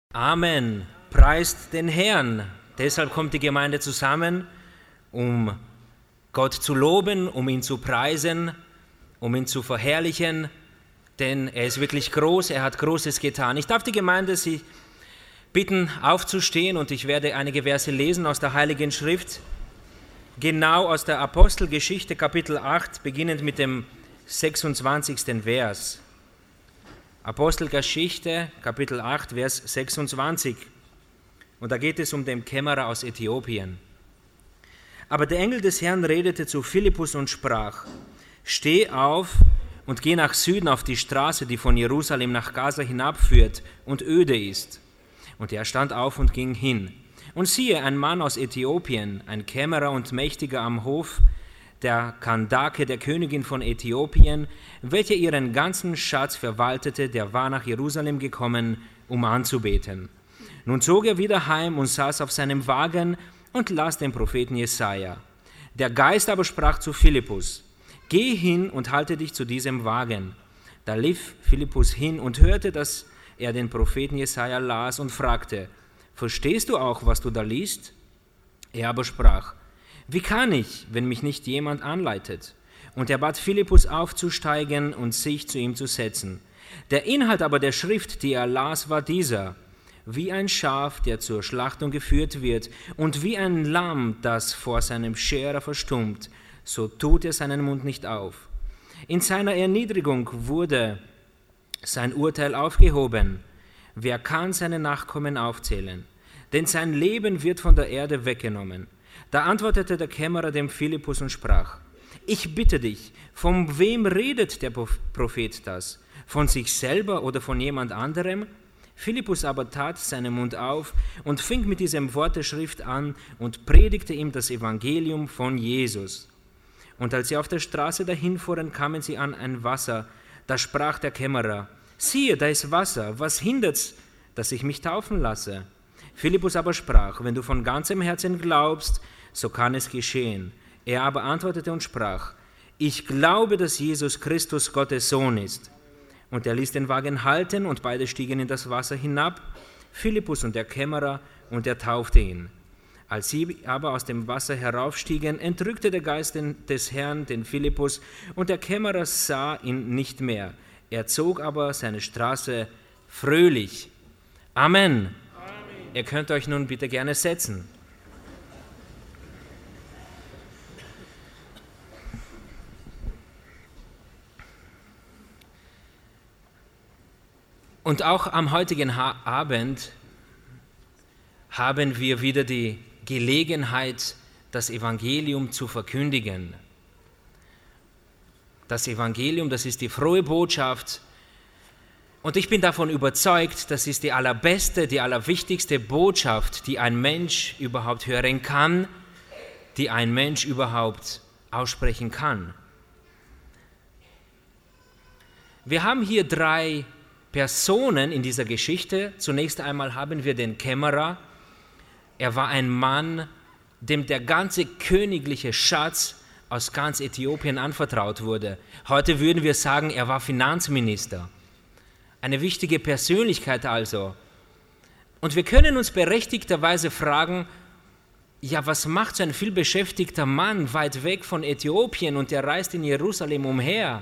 Amen. Preist den Herrn. Deshalb kommt die Gemeinde zusammen, um Gott zu loben, um ihn zu preisen, um ihn zu verherrlichen, denn er ist wirklich groß, er hat Großes getan. Ich darf die Gemeinde Sie bitten, aufzustehen, und ich werde einige Verse lesen aus der Heiligen Schrift, genau aus der Apostelgeschichte, Kapitel 8, beginnend mit dem 26. Vers. Apostelgeschichte, Kapitel 8, Vers 26. Und da geht es um den Kämmerer aus Äthiopien. Aber der Engel des Herrn redete zu Philippus und sprach: Steh auf und geh nach Süden auf die Straße, die von Jerusalem nach Gaza hinabführt und öde ist. Und er stand auf und ging hin. Und siehe, ein Mann aus Äthiopien, ein Kämmerer und Mächtiger am Hof der Kandake, der Königin von Äthiopien, welche ihren ganzen Schatz verwaltete, der war nach Jerusalem gekommen, um anzubeten. Nun zog er wieder heim und saß auf seinem Wagen und las den Propheten Jesaja. Der Geist aber sprach zu Philippus: Geh hin und halte dich zu diesem Wagen. Da lief Philippus hin und hörte, dass er den Propheten Jesaja las und fragte: Verstehst du auch, was du da liest? Er aber sprach: Wie kann ich, wenn mich nicht jemand anleitet? Und er bat Philippus aufzusteigen und sich zu ihm zu setzen. Der Inhalt aber der Schrift, die er las, war dieser: Wie ein Schaf, der zur Schlachtung geführt wird, und wie ein Lamm, das vor seinem Scherer verstummt, so tut er seinen Mund nicht auf. In seiner Erniedrigung wurde sein Urteil aufgehoben. Wer kann seine Nachkommen aufzählen? Denn sein Leben wird von der Erde weggenommen. Da antwortete der Kämmerer dem Philippus und sprach: Ich bitte dich, von wem redet der Prophet das? Von sich selber oder von jemand anderem? Philippus aber tat seinen Mund auf und fing mit diesem Wort der Schrift an und predigte ihm das Evangelium von Jesus. Und als sie auf der Straße dahinfuhren, kamen sie an ein Wasser. Da sprach der Kämmerer: Siehe, da ist Wasser, was hindert's, dass ich mich taufen lasse? Philippus aber sprach: Wenn du von ganzem Herzen glaubst, so kann es geschehen. Er aber antwortete und sprach: Ich glaube, dass Jesus Christus Gottes Sohn ist. Und er ließ den Wagen halten, und beide stiegen in das Wasser hinab, Philippus und der Kämmerer, und er taufte ihn. Als sie aber aus dem Wasser heraufstiegen, entrückte der Geist des Herrn den Philippus, und der Kämmerer sah ihn nicht mehr. Er zog aber seine Straße fröhlich. Amen. Ihr könnt euch nun bitte gerne setzen. Und auch am heutigen Abend haben wir wieder die Gelegenheit, das Evangelium zu verkündigen. Das Evangelium, das ist die frohe Botschaft. Und ich bin davon überzeugt, das ist die allerbeste, die allerwichtigste Botschaft, die ein Mensch überhaupt hören kann, die ein Mensch überhaupt aussprechen kann. Wir haben hier drei Personen in dieser Geschichte. Zunächst einmal haben wir den Kämmerer. Er war ein Mann, dem der ganze königliche Schatz aus ganz Äthiopien anvertraut wurde. Heute würden wir sagen, er war Finanzminister. Eine wichtige Persönlichkeit also. Und wir können uns berechtigterweise fragen, ja, was macht so ein vielbeschäftigter Mann weit weg von Äthiopien und er reist in Jerusalem umher?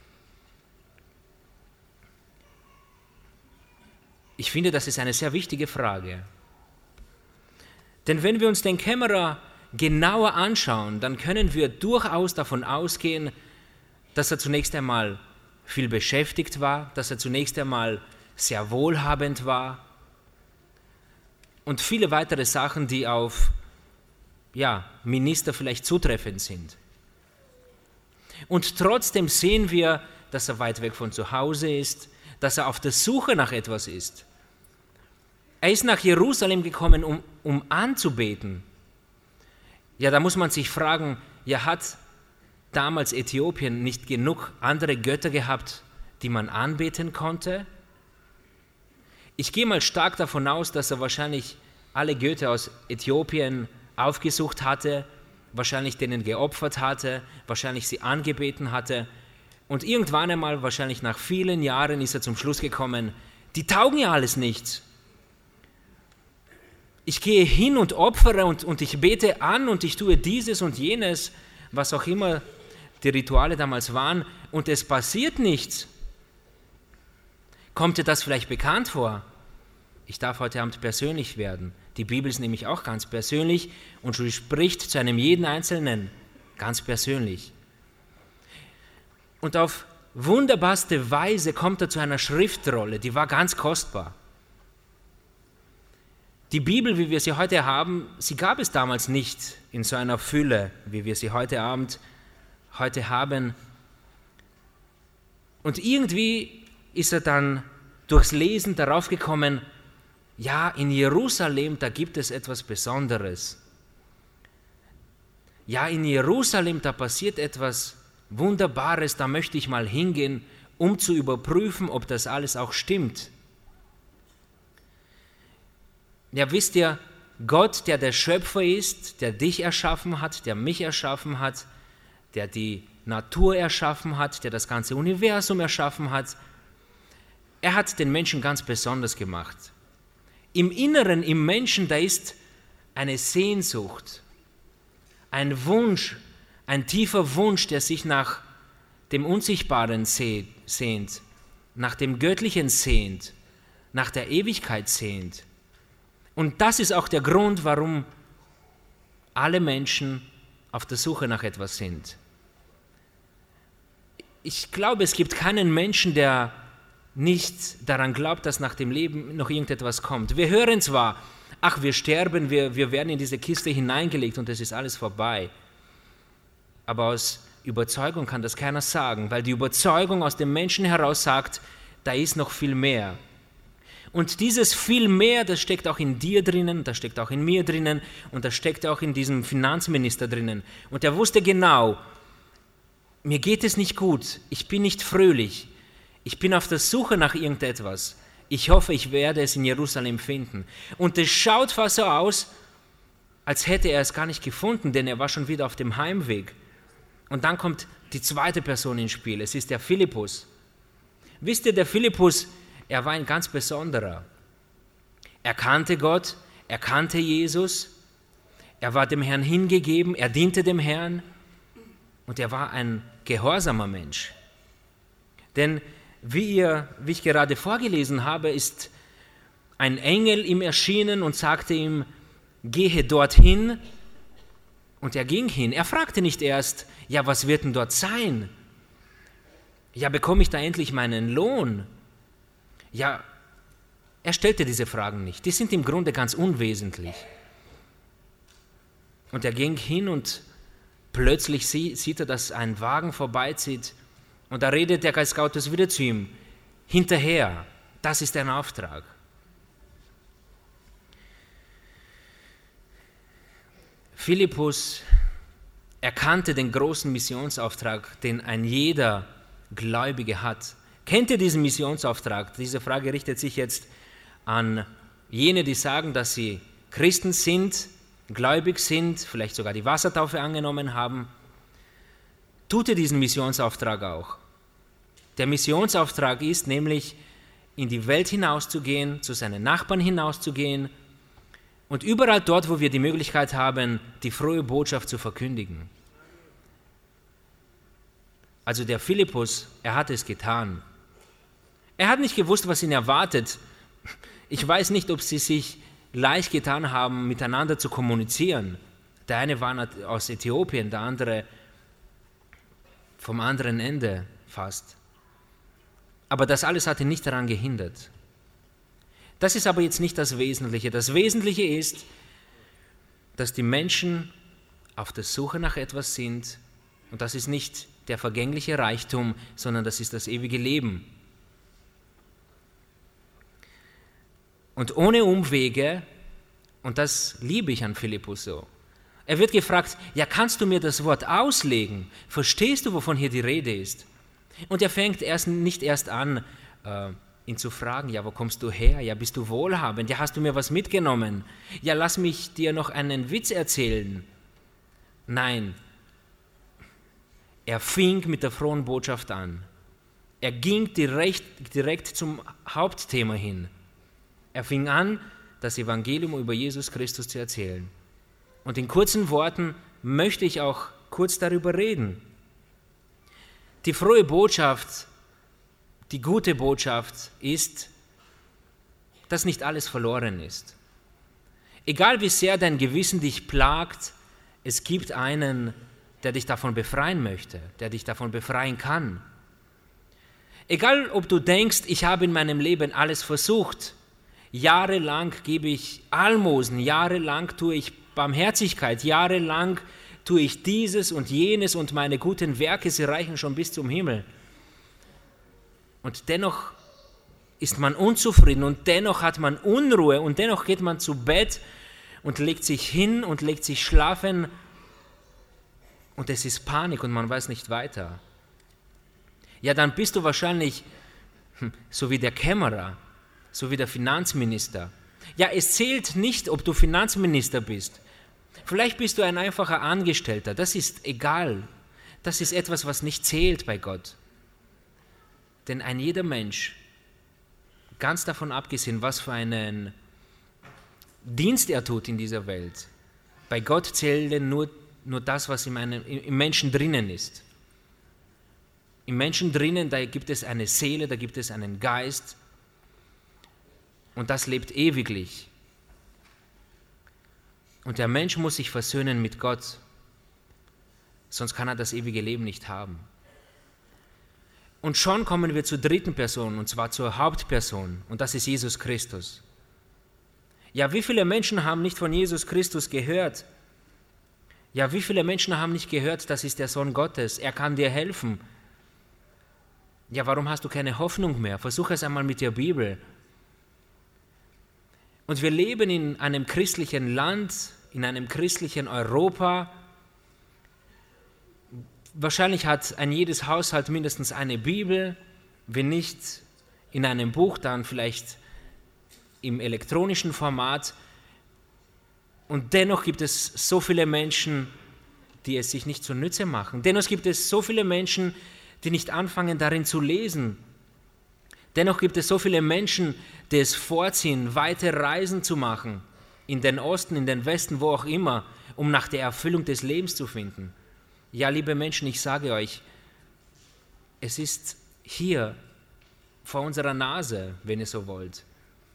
Ich finde, das ist eine sehr wichtige Frage. Denn wenn wir uns den Kämmerer genauer anschauen, dann können wir durchaus davon ausgehen, dass er zunächst einmal viel beschäftigt war, dass er zunächst einmal sehr wohlhabend war und viele weitere Sachen, die auf Minister vielleicht zutreffend sind. Und trotzdem sehen wir, dass er weit weg von zu Hause ist, dass er auf der Suche nach etwas ist. Er ist nach Jerusalem gekommen, um anzubeten. Ja, da muss man sich fragen, ja, hat damals Äthiopien nicht genug andere Götter gehabt, die man anbeten konnte? Ich gehe mal stark davon aus, dass er wahrscheinlich alle Götter aus Äthiopien aufgesucht hatte, wahrscheinlich denen geopfert hatte, wahrscheinlich sie angebeten hatte. Und irgendwann einmal, wahrscheinlich nach vielen Jahren, ist er zum Schluss gekommen, die taugen ja alles nichts. Ich gehe hin und opfere und ich bete an und ich tue dieses und jenes, was auch immer die Rituale damals waren, und es passiert nichts. Kommt dir das vielleicht bekannt vor? Ich darf heute Abend persönlich werden. Die Bibel ist nämlich auch ganz persönlich und sie spricht zu einem jeden Einzelnen ganz persönlich. Und auf wunderbarste Weise kommt er zu einer Schriftrolle, die war ganz kostbar. Die Bibel, wie wir sie heute haben, sie gab es damals nicht in so einer Fülle, wie wir sie heute haben. Und irgendwie ist er dann durchs Lesen darauf gekommen, ja, in Jerusalem, da gibt es etwas Besonderes. Ja, in Jerusalem, da passiert etwas Wunderbares, da möchte ich mal hingehen, um zu überprüfen, ob das alles auch stimmt. Ja, wisst ihr, Gott, der der Schöpfer ist, der dich erschaffen hat, der mich erschaffen hat, der die Natur erschaffen hat, der das ganze Universum erschaffen hat, er hat den Menschen ganz besonders gemacht. Im Inneren, im Menschen, da ist eine Sehnsucht, ein Wunsch, ein tiefer Wunsch, der sich nach dem Unsichtbaren sehnt, nach dem Göttlichen sehnt, nach der Ewigkeit sehnt. Und das ist auch der Grund, warum alle Menschen auf der Suche nach etwas sind. Ich glaube, es gibt keinen Menschen, der nicht daran glaubt, dass nach dem Leben noch irgendetwas kommt. Wir hören zwar, ach, wir sterben, wir werden in diese Kiste hineingelegt und es ist alles vorbei. Aber aus Überzeugung kann das keiner sagen, weil die Überzeugung aus dem Menschen heraus sagt, da ist noch viel mehr. Und dieses viel mehr, das steckt auch in dir drinnen, das steckt auch in mir drinnen und das steckt auch in diesem Finanzminister drinnen. Und er wusste genau, mir geht es nicht gut, ich bin nicht fröhlich, ich bin auf der Suche nach irgendetwas. Ich hoffe, ich werde es in Jerusalem finden. Und es schaut fast so aus, als hätte er es gar nicht gefunden, denn er war schon wieder auf dem Heimweg. Und dann kommt die zweite Person ins Spiel, es ist der Philippus. Wisst ihr, der Philippus, er war ein ganz besonderer. Er kannte Gott, er kannte Jesus, er war dem Herrn hingegeben, er diente dem Herrn und er war ein gehorsamer Mensch. Denn wie ich gerade vorgelesen habe, ist ein Engel ihm erschienen und sagte ihm, gehe dorthin, und er ging hin. Er fragte nicht erst, ja, was wird denn dort sein? Ja, bekomme ich da endlich meinen Lohn? Ja, er stellte diese Fragen nicht. Die sind im Grunde ganz unwesentlich. Und er ging hin und plötzlich sieht er, dass ein Wagen vorbeizieht und da redet der Geist Gottes wieder zu ihm. Hinterher, das ist ein Auftrag. Philippus erkannte den großen Missionsauftrag, den ein jeder Gläubige hat. Kennt ihr diesen Missionsauftrag? Diese Frage richtet sich jetzt an jene, die sagen, dass sie Christen sind, gläubig sind, vielleicht sogar die Wassertaufe angenommen haben. Tut ihr diesen Missionsauftrag auch? Der Missionsauftrag ist nämlich, in die Welt hinauszugehen, zu seinen Nachbarn hinauszugehen und überall dort, wo wir die Möglichkeit haben, die frohe Botschaft zu verkündigen. Also der Philippus, er hat es getan. Er hat nicht gewusst, was ihn erwartet. Ich weiß nicht, ob sie sich leicht getan haben, miteinander zu kommunizieren. Der eine war aus Äthiopien, der andere vom anderen Ende fast. Aber das alles hat ihn nicht daran gehindert. Das ist aber jetzt nicht das Wesentliche. Das Wesentliche ist, dass die Menschen auf der Suche nach etwas sind, und das ist nicht der vergängliche Reichtum, sondern das ist das ewige Leben. Und ohne Umwege, und das liebe ich an Philippus so, er wird gefragt, ja, kannst du mir das Wort auslegen? Verstehst du, wovon hier die Rede ist? Und er fängt nicht erst an, ihn zu fragen, ja, wo kommst du her? Ja, bist du wohlhabend? Ja, hast du mir was mitgenommen? Ja, lass mich dir noch einen Witz erzählen. Nein, er fing mit der frohen Botschaft an. Er ging direkt zum Hauptthema hin. Er fing an, das Evangelium über Jesus Christus zu erzählen. Und in kurzen Worten möchte ich auch kurz darüber reden. Die frohe Botschaft, die gute Botschaft ist, dass nicht alles verloren ist. Egal wie sehr dein Gewissen dich plagt, es gibt einen, der dich davon befreien möchte, der dich davon befreien kann. Egal, ob du denkst, ich habe in meinem Leben alles versucht, jahrelang gebe ich Almosen, jahrelang tue ich Barmherzigkeit, jahrelang tue ich dieses und jenes und meine guten Werke, sie reichen schon bis zum Himmel. Und dennoch ist man unzufrieden und dennoch hat man Unruhe und dennoch geht man zu Bett und legt sich hin und legt sich schlafen und es ist Panik und man weiß nicht weiter. Ja, dann bist du wahrscheinlich so wie der Kämmerer, so wie der Finanzminister. Ja, es zählt nicht, ob du Finanzminister bist. Vielleicht bist du ein einfacher Angestellter, das ist egal. Das ist etwas, was nicht zählt bei Gott. Denn ein jeder Mensch, ganz davon abgesehen, was für einen Dienst er tut in dieser Welt, bei Gott zählt nur das, was im Menschen drinnen ist. Im Menschen drinnen, da gibt es eine Seele, da gibt es einen Geist und das lebt ewiglich. Und der Mensch muss sich versöhnen mit Gott, sonst kann er das ewige Leben nicht haben. Und schon kommen wir zur dritten Person, und zwar zur Hauptperson, und das ist Jesus Christus. Ja, wie viele Menschen haben nicht von Jesus Christus gehört? Ja, wie viele Menschen haben nicht gehört, das ist der Sohn Gottes, er kann dir helfen. Ja, warum hast du keine Hoffnung mehr? Versuch es einmal mit der Bibel. Und wir leben in einem christlichen Land, in einem christlichen Europa. Wahrscheinlich hat ein jedes Haushalt mindestens eine Bibel, wenn nicht in einem Buch, dann vielleicht im elektronischen Format. Und dennoch gibt es so viele Menschen, die es sich nicht zunutze machen. Dennoch gibt es so viele Menschen, die nicht anfangen, darin zu lesen. Dennoch gibt es so viele Menschen, die es vorziehen, weite Reisen zu machen, in den Osten, in den Westen, wo auch immer, um nach der Erfüllung des Lebens zu finden. Ja, liebe Menschen, ich sage euch, es ist hier vor unserer Nase, wenn ihr so wollt.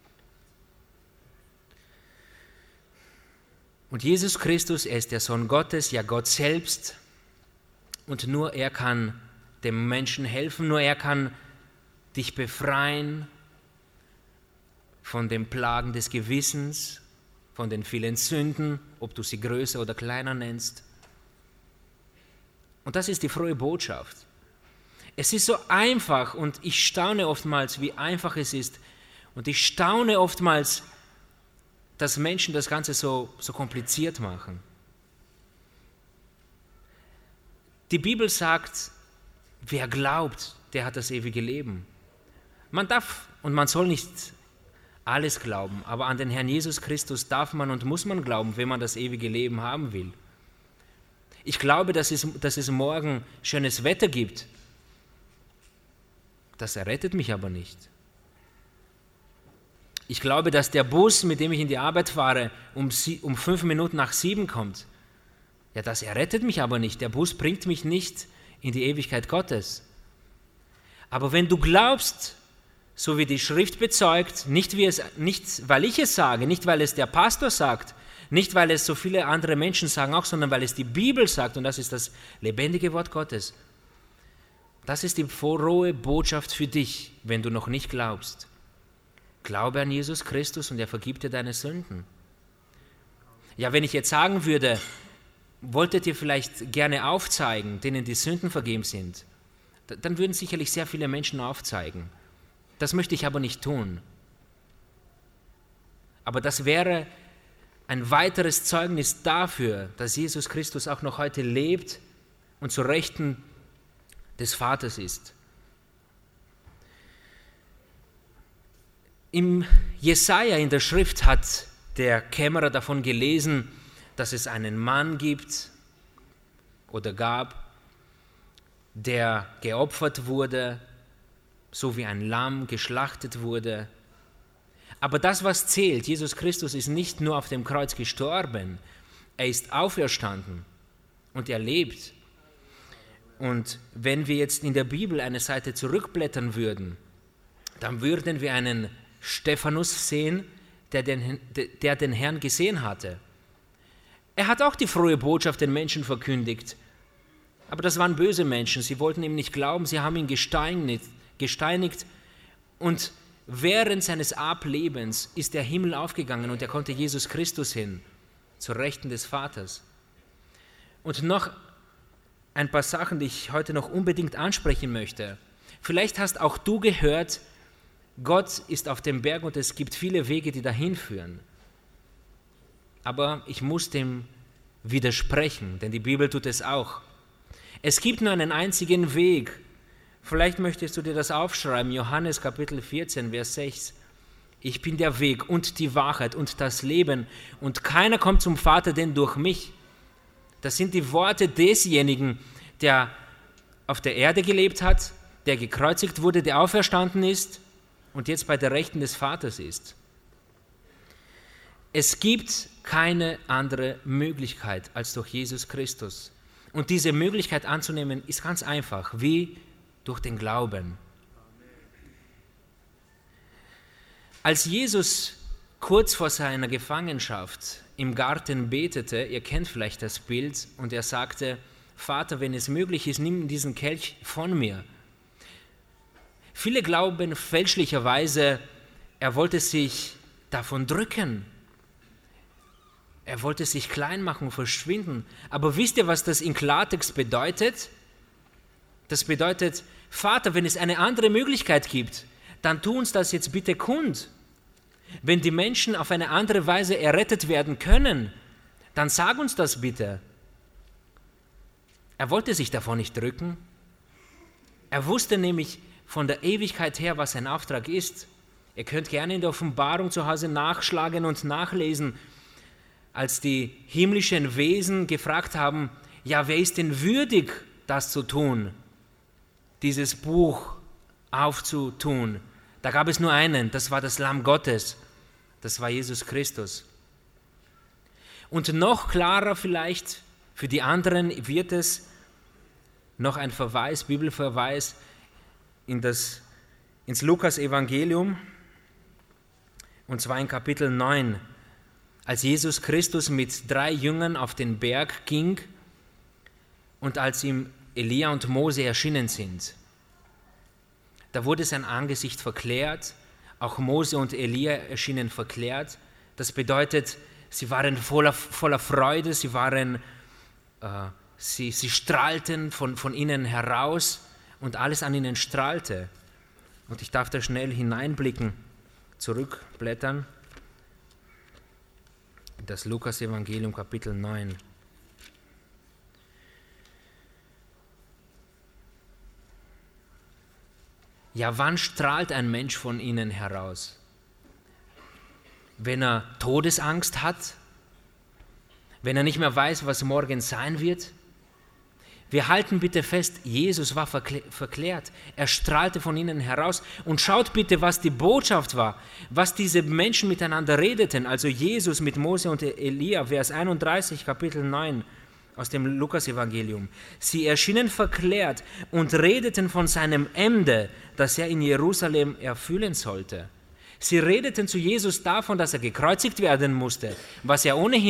Und Jesus Christus, er ist der Sohn Gottes, ja Gott selbst, und nur er kann dem Menschen helfen, nur er kann dich befreien von den Plagen des Gewissens, von den vielen Sünden, ob du sie größer oder kleiner nennst. Und das ist die frohe Botschaft. Es ist so einfach und ich staune oftmals, wie einfach es ist. Und ich staune oftmals, dass Menschen das Ganze so kompliziert machen. Die Bibel sagt, wer glaubt, der hat das ewige Leben. Man darf und man soll nicht alles glauben, aber an den Herrn Jesus Christus darf man und muss man glauben, wenn man das ewige Leben haben will. Ich glaube, dass es morgen schönes Wetter gibt. Das errettet mich aber nicht. Ich glaube, dass der Bus, mit dem ich in die Arbeit fahre, um 5 Minuten nach 7 kommt. Ja, das errettet mich aber nicht. Der Bus bringt mich nicht in die Ewigkeit Gottes. Aber wenn du glaubst, so wie die Schrift bezeugt, nicht weil ich es sage, nicht weil es der Pastor sagt, nicht weil es so viele andere Menschen sagen auch, sondern weil es die Bibel sagt und das ist das lebendige Wort Gottes. Das ist die frohe Botschaft für dich, wenn du noch nicht glaubst. Glaube an Jesus Christus und er vergibt dir deine Sünden. Ja, wenn ich jetzt sagen würde, wolltet ihr vielleicht gerne aufzeigen, denen die Sünden vergeben sind, dann würden sicherlich sehr viele Menschen aufzeigen. Das möchte ich aber nicht tun. Aber das wäre ein weiteres Zeugnis dafür, dass Jesus Christus auch noch heute lebt und zu Rechten des Vaters ist. Im Jesaja in der Schrift hat der Kämmerer davon gelesen, dass es einen Mann gibt oder gab, der geopfert wurde, so wie ein Lamm geschlachtet wurde. Aber das, was zählt, Jesus Christus ist nicht nur auf dem Kreuz gestorben, er ist auferstanden und er lebt. Und wenn wir jetzt in der Bibel eine Seite zurückblättern würden, dann würden wir einen Stephanus sehen, der den Herrn gesehen hatte. Er hat auch die frohe Botschaft den Menschen verkündigt, aber das waren böse Menschen, sie wollten ihm nicht glauben, sie haben ihn gesteinigt und während seines Ablebens ist der Himmel aufgegangen und er konnte Jesus Christus hin, zur Rechten des Vaters. Und noch ein paar Sachen, die ich heute noch unbedingt ansprechen möchte. Vielleicht hast auch du gehört, Gott ist auf dem Berg und es gibt viele Wege, die dahin führen. Aber ich muss dem widersprechen, denn die Bibel tut es auch. Es gibt nur einen einzigen Weg. Vielleicht möchtest du dir das aufschreiben, Johannes Kapitel 14, Vers 6. Ich bin der Weg und die Wahrheit und das Leben und keiner kommt zum Vater denn durch mich. Das sind die Worte desjenigen, der auf der Erde gelebt hat, der gekreuzigt wurde, der auferstanden ist und jetzt bei der Rechten des Vaters ist. Es gibt keine andere Möglichkeit als durch Jesus Christus. Und diese Möglichkeit anzunehmen ist ganz einfach, wie durch den Glauben. Als Jesus kurz vor seiner Gefangenschaft im Garten betete, ihr kennt vielleicht das Bild, und er sagte, Vater, wenn es möglich ist, nimm diesen Kelch von mir. Viele glauben fälschlicherweise, er wollte sich davon drücken. Er wollte sich klein machen, verschwinden. Aber wisst ihr, was das in Klartext bedeutet? Das bedeutet, Vater, wenn es eine andere Möglichkeit gibt, dann tu uns das jetzt bitte kund. Wenn die Menschen auf eine andere Weise errettet werden können, dann sag uns das bitte. Er wollte sich davon nicht drücken. Er wusste nämlich von der Ewigkeit her, was sein Auftrag ist. Ihr könnt gerne in der Offenbarung zu Hause nachschlagen und nachlesen, als die himmlischen Wesen gefragt haben, ja, wer ist denn würdig, das zu tun, dieses Buch aufzutun? Da gab es nur einen, das war das Lamm Gottes, das war Jesus Christus. Und noch klarer vielleicht für die anderen wird es noch ein Verweis, Bibelverweis ins Lukas-Evangelium, und zwar in Kapitel 9, als Jesus Christus mit 3 Jüngern auf den Berg ging und als ihm Elia und Mose erschienen sind. Da wurde sein Angesicht verklärt, auch Mose und Elia erschienen verklärt. Das bedeutet, sie waren voller Freude, sie strahlten von ihnen heraus und alles an ihnen strahlte. Und ich darf da schnell hineinblicken, zurückblättern. Das Lukas-Evangelium, Kapitel 9. Ja, wann strahlt ein Mensch von ihnen heraus? Wenn er Todesangst hat? Wenn er nicht mehr weiß, was morgen sein wird? Wir halten bitte fest, Jesus war verklärt. Er strahlte von ihnen heraus. Und schaut bitte, was die Botschaft war, was diese Menschen miteinander redeten. Also Jesus mit Mose und Elia, Vers 31, Kapitel 9 aus dem Lukas-Evangelium. Sie erschienen verklärt und redeten von seinem Ende, das er in Jerusalem erfüllen sollte. Sie redeten zu Jesus davon, dass er gekreuzigt werden musste, was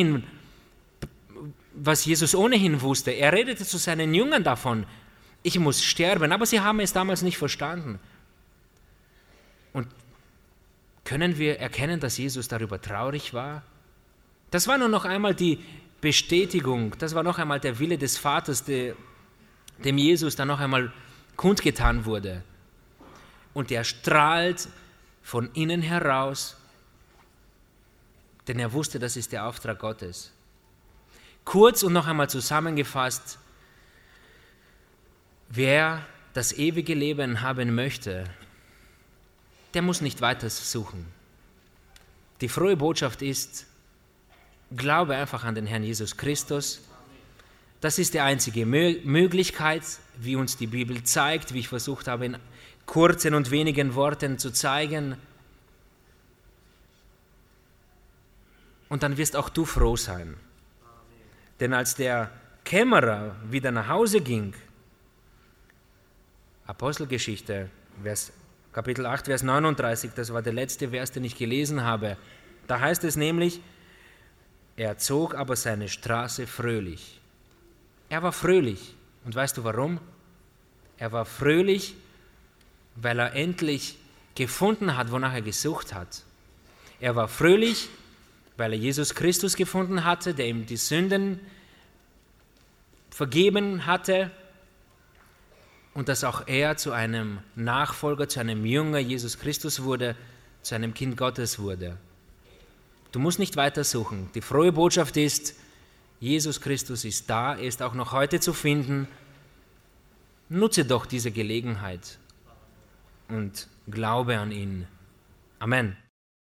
Jesus ohnehin wusste. Er redete zu seinen Jüngern davon, ich muss sterben, aber sie haben es damals nicht verstanden. Und können wir erkennen, dass Jesus darüber traurig war? Das war nur noch einmal die Bestätigung, das war noch einmal der Wille des Vaters, dem Jesus dann noch einmal kundgetan wurde. Und er strahlt von innen heraus, denn er wusste, das ist der Auftrag Gottes. Kurz und noch einmal zusammengefasst, wer das ewige Leben haben möchte, der muss nicht weiter suchen. Die frohe Botschaft ist, glaube einfach an den Herrn Jesus Christus. Das ist die einzige Möglichkeit, wie uns die Bibel zeigt, wie ich versucht habe, in kurzen und wenigen Worten zu zeigen. und dann wirst auch du froh sein. Denn als der Kämmerer wieder nach Hause ging, Apostelgeschichte, Kapitel 8, Vers 39, das war der letzte Vers, den ich gelesen habe, da heißt es nämlich, er zog aber seine Straße fröhlich. Er war fröhlich. Und weißt du warum? Er war fröhlich, weil er endlich gefunden hat, wonach er gesucht hat. Er war fröhlich, weil er Jesus Christus gefunden hatte, der ihm die Sünden vergeben hatte und dass auch er zu einem Nachfolger, zu einem Jünger Jesus Christus wurde, zu einem Kind Gottes wurde. Du musst nicht weiter suchen. Die frohe Botschaft ist, Jesus Christus ist da, er ist auch noch heute zu finden. Nutze doch diese Gelegenheit und glaube an ihn. Amen.